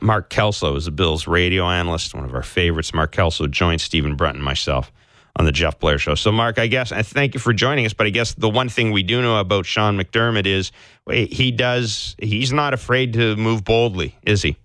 Mark Kelso is the Bills radio analyst, one of our favorites. Mark Kelso joins Stephen Brunt and myself on the Jeff Blair Show. So, Mark, I thank you for joining us, but I guess the one thing we do know about Sean McDermott is he's not afraid to move boldly, is he?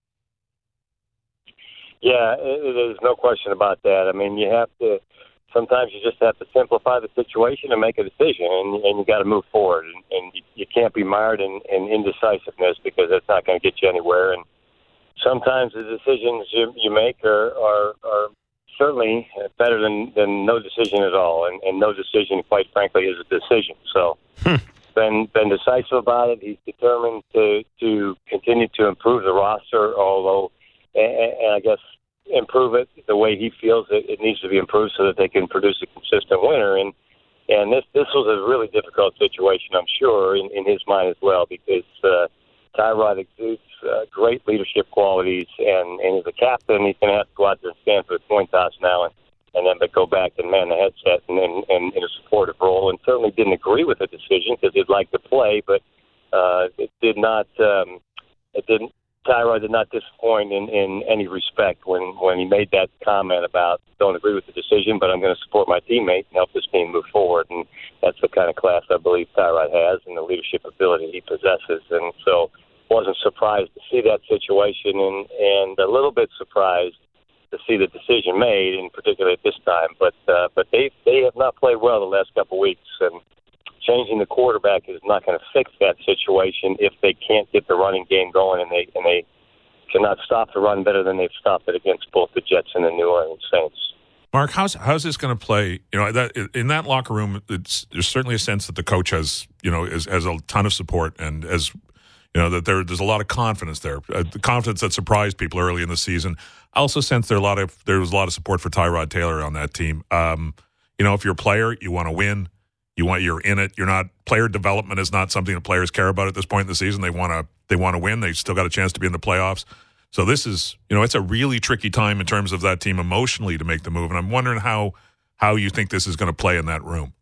Yeah, there's no question about that. I mean, sometimes you just have to simplify the situation and make a decision, and you got to move forward. And you can't be mired in indecisiveness, because that's not going to get you anywhere. And sometimes the decisions you make are certainly better than no decision at all. And no decision, quite frankly, is a decision. So been decisive about it. He's determined to continue to improve the roster, although, and I guess, improve it the way he feels it needs to be improved so that they can produce a consistent winner. And this was a really difficult situation, I'm sure, in his mind as well, because Tyrod exudes great leadership qualities, and as a captain, he's going to have to go out there and stand for the coin toss now and then go back and man the headset and in a supportive role. And certainly didn't agree with the decision because he'd like to play, but it did not. Tyrod did not disappoint in any respect when he made that comment about don't agree with the decision, but I'm going to support my teammate and help this team move forward. And that's the kind of class I believe Tyrod has and the leadership ability he possesses. And so wasn't surprised to see that situation and a little bit surprised to see the decision made, in particular at this time. But they have not played well the last couple of weeks, and changing the quarterback is not going to fix that situation if they can't get the running game going and they cannot stop the run better than they've stopped it against both the Jets and the New Orleans Saints. Mark, how's this going to play? You know, that in that locker room, there's certainly a sense that the coach has a ton of support, and as you know, that there's a lot of confidence there, the confidence that surprised people early in the season. I also sense there was a lot of support for Tyrod Taylor on that team. If you're a player, you want to win. You're in it. Player development is not something that players care about at this point in the season. They want to win. They still got a chance to be in the playoffs. So this is, it's a really tricky time in terms of that team emotionally to make the move. And I'm wondering how you think this is going to play in that room.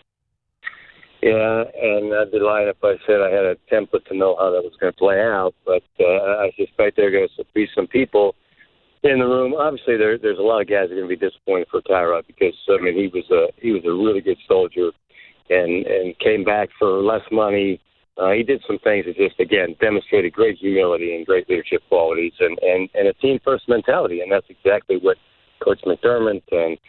Yeah, and I'd be lying if I said I had a template to know how that was going to play out. But I suspect there are going to be some people in the room. Obviously, there's a lot of guys that are going to be disappointed for Tyrod because he was a really good soldier and came back for less money. He did some things that just, again, demonstrated great humility and great leadership qualities and a team-first mentality. And that's exactly what Coach McDermott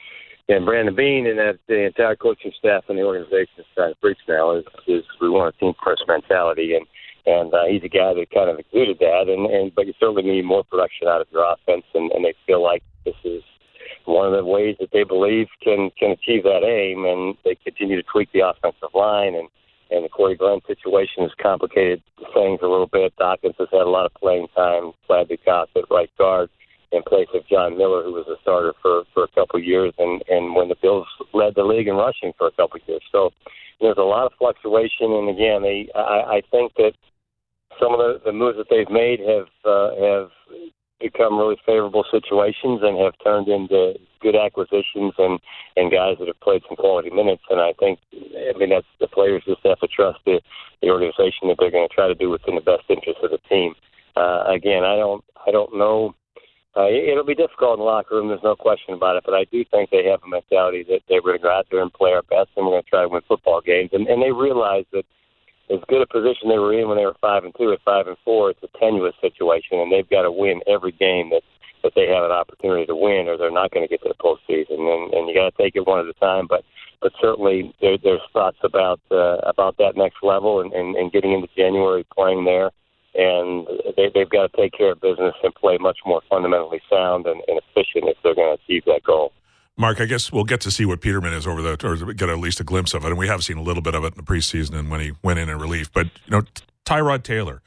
and Brandon Beane and the entire coaching staff and the organization is trying to preach now is we want a team-first mentality. And he's a guy that kind of exuded that. But you certainly need more production out of your offense, and they feel like this is one of the ways that they believe can achieve that aim. And they continue to tweak the offensive line, and the Corey Glenn situation has complicated things a little bit. Dawkins has had a lot of playing time. Bradley Cox at right guard in place of John Miller, who was a starter for a couple of years, and when the Bills led the league in rushing for a couple of years. So there's a lot of fluctuation, and again, I think that some of the moves that they've made have become really favorable situations and have turned into good acquisitions and guys that have played some quality minutes. And I think, that's the players just have to trust the organization that they're going to try to do what's in the best interest of the team. Again, I don't know. It'll be difficult in the locker room. There's no question about it. But I do think they have a mentality that they're going to go out there and play our best, and we're going to try to win football games. And they realize that as good a position they were in when they were 5-2 at 5-4, it's a tenuous situation, and they've got to win every game that they have an opportunity to win, or they're not going to get to the postseason. And you got to take it one at a time. But certainly there's thoughts about that next level and getting into January playing there. And they've got to take care of business and play much more fundamentally sound and efficient if they're going to achieve that goal. Mark, I guess we'll get to see what Peterman is or get at least a glimpse of it. And we have seen a little bit of it in the preseason and when he went in relief. But, Tyrod Taylor,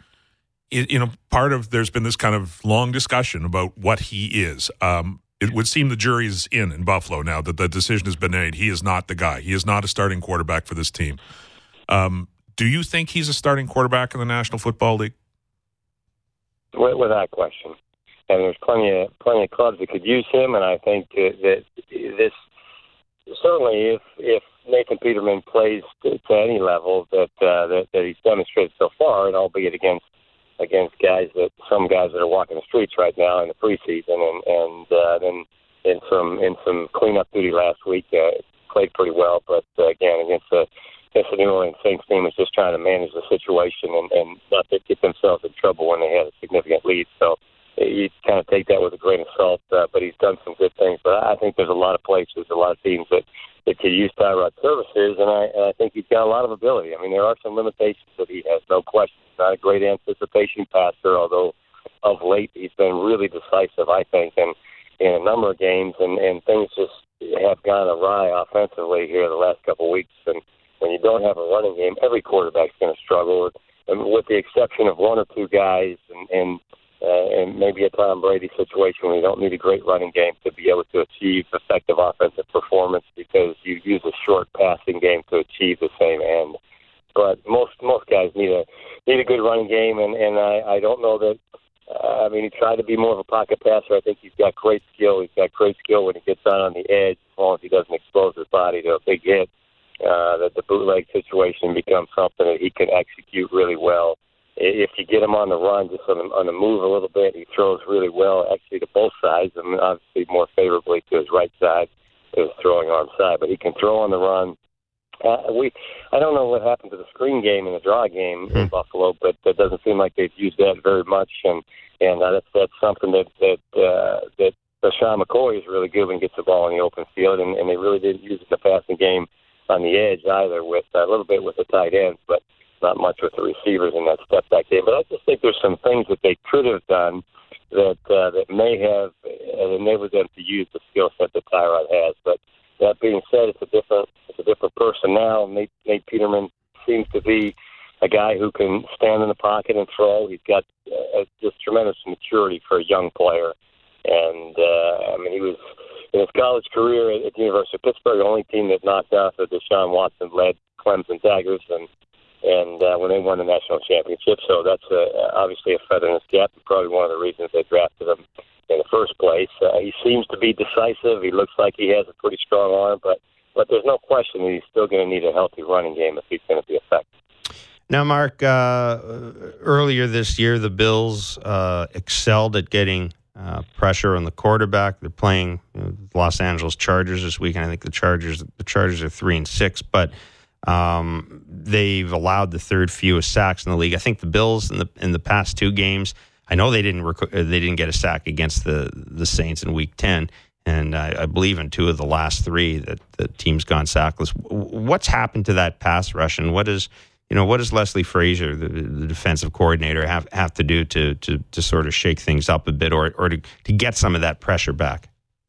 there's been this kind of long discussion about what he is. It would seem the jury's in Buffalo now that the decision has been made. He is not the guy. He is not a starting quarterback for this team. Do you think he's a starting quarterback in the National Football League? Without question. And there's plenty of clubs that could use him, and I think that this certainly, if Nathan Peterman plays to any level that he's demonstrated so far, and albeit against against some guys that are walking the streets right now in the preseason, and then in some cleanup duty last week, played pretty well. But again, against the New Orleans Saints team, is just trying to manage the situation and not to get themselves in trouble when they had a significant lead. So you kind of take that with a grain of salt. But he's done some good things. But I think there's a lot of places, a lot of teams that could use Tyrod's services, and I think he's got a lot of ability. I mean, there are some limitations that he has, no question. He's not a great anticipation passer, although of late he's been really decisive, I think, and in a number of games, and things just have gone awry offensively here the last couple of weeks. And when you don't have a running game, every quarterback's going to struggle, and with the exception of one or two guys, and maybe a Tom Brady situation where you don't need a great running game to be able to achieve effective offensive performance because you use a short passing game to achieve the same end. But most guys need a good running game, and I don't know that. I mean, he tried to be more of a pocket passer. I think he's got great skill. He's got great skill when he gets out on the edge, as long as he doesn't expose his body to a big hit. That the bootleg situation becomes something that he can execute really well. If you get him on the run, just on the move a little bit, he throws really well, actually to both sides. I mean, obviously more favorably to his right side, his throwing arm side, but he can throw on the run. I don't know what happened to the screen game and the draw game in Buffalo, but it doesn't seem like they've used that very much, and that's something that LaShawn McCoy is really good when he gets the ball in the open field, and they really didn't use the passing game on the edge either, with a little bit with the tight ends, but not much with the receivers in that step back game. But I just think there's some things that they could have done that may have enabled them to use the skill set that Tyrod has. But that being said, it's a different person now. Nate Peterman seems to be a guy who can stand in the pocket and throw. He's got just tremendous maturity for a young player. And, I mean, he was, in his college career at the University of Pittsburgh, the only team that knocked out the Deshaun Watson-led Clemson Tigers, and when they won the national championship. So that's obviously a feather in his cap, and probably one of the reasons they drafted him in the first place. He seems to be decisive. He looks like he has a pretty strong arm, but there's no question that he's still going to need a healthy running game if he's going to be effective. Now, Mark, earlier this year, the Bills excelled at getting pressure on the quarterback. They're playing the Los Angeles Chargers this week, and I think the Chargers are 3-6, but they've allowed the third fewest sacks in the league. I think the Bills in the past two games, I know they didn't get a sack against the Saints in Week 10, and I believe in two of the last three that the team's gone sackless. What's happened to that pass rush, and what does Leslie Frazier, the defensive coordinator, have to do to sort of shake things up a bit, or to get some of that pressure back?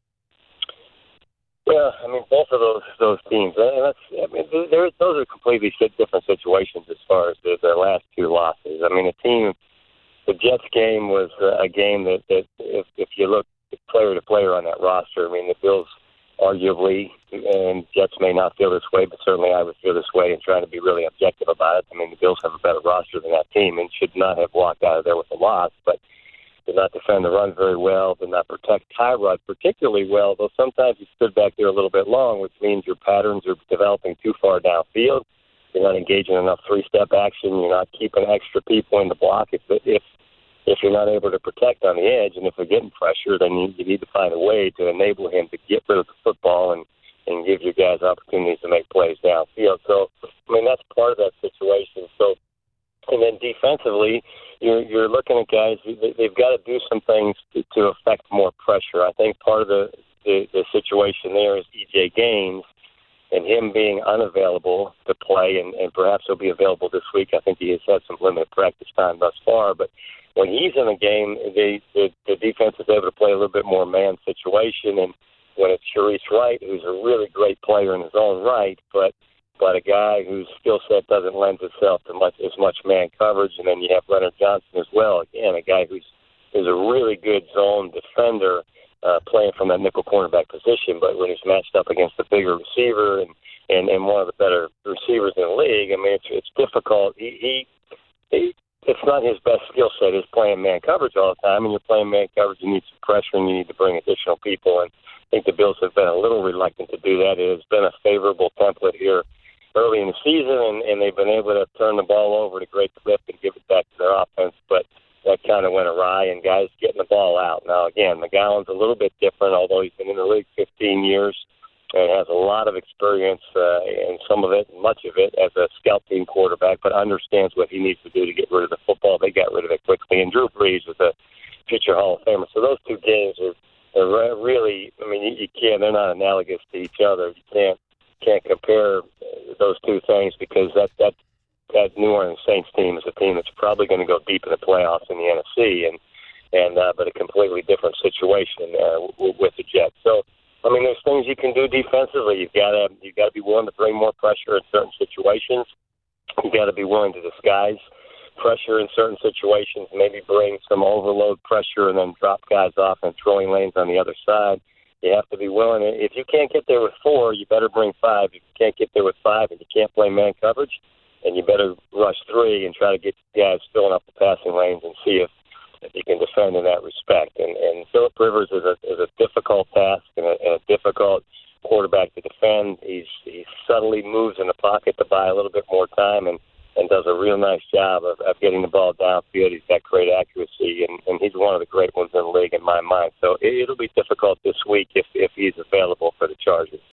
Yeah, I mean, both of those teams, those are completely different situations as far as their last two losses. I mean, the Jets game was a game that if you look player to player on that roster, I mean, the Bills arguably, and Jets may not feel this way, but certainly I would feel this way, and trying to be really objective about it. I mean, the Bills have a better roster than that team and should not have walked out of there with a loss, but did not defend the run very well, did not protect Tyrod particularly well, though sometimes he stood back there a little bit long, which means your patterns are developing too far downfield. You're not engaging enough three-step action. You're not keeping extra people in the block. If you're not able to protect on the edge, and if they're getting pressure, then you need to find a way to enable him to get rid of the football and give your guys opportunities to make plays downfield. So, I mean, that's part of that situation. So, and then defensively, you're looking at guys, they've got to do some things to affect more pressure. I think part of the situation there is E.J. Gaines, and him being unavailable to play, and perhaps he'll be available this week. I think he has had some limited practice time thus far, but when he's in the game, the defense is able to play a little bit more man situation, and when it's Sharice Wright, who's a really great player in his own right, but a guy whose skill set doesn't lend itself to as much man coverage, and then you have Leonard Johnson as well, again, a guy who's a really good zone defender, playing from that nickel cornerback position, but when he's matched up against a bigger receiver and one of the better receivers in the league, I mean, it's difficult. It's not his best skill set is playing man coverage all the time, and you're playing man coverage, you need some pressure, and you need to bring additional people, and I think the Bills have been a little reluctant to do that. It has been a favorable template here early in the season, and they've been able to turn the ball over at a great clip and give it back to their offense, but that kind of went awry, and guys getting the ball out. Now, again, McGowan's a little bit different, although he's been in the league 15 years and has a lot of experience, and some of it, much of it, as a scout team quarterback, but understands what he needs to do to get rid of the football. They got rid of it quickly, and Drew Brees is a future Hall of Famer. So those two games are really, I mean, you can't, they're not analogous to each other. You can't compare those two things, because that New Orleans Saints team is a team that's probably going to go deep in the playoffs in the NFC, but a completely different situation with the Jets. So, I mean, there's things you can do defensively. You've got to be willing to bring more pressure in certain situations. You've got to be willing to disguise pressure in certain situations, maybe bring some overload pressure and then drop guys off and throwing lanes on the other side. You have to be willing. If you can't get there with 4, you better bring 5. If you can't get there with 5 and you can't play man coverage, and you better rush 3 and try to get guys filling up the passing lanes and see if you can defend in that respect. And Phillip Rivers is a difficult task and a difficult quarterback to defend. He subtly moves in the pocket to buy a little bit more time and does a real nice job of getting the ball downfield. He's got great accuracy, and he's one of the great ones in the league in my mind. So it'll be difficult this week if he's available for the Chargers.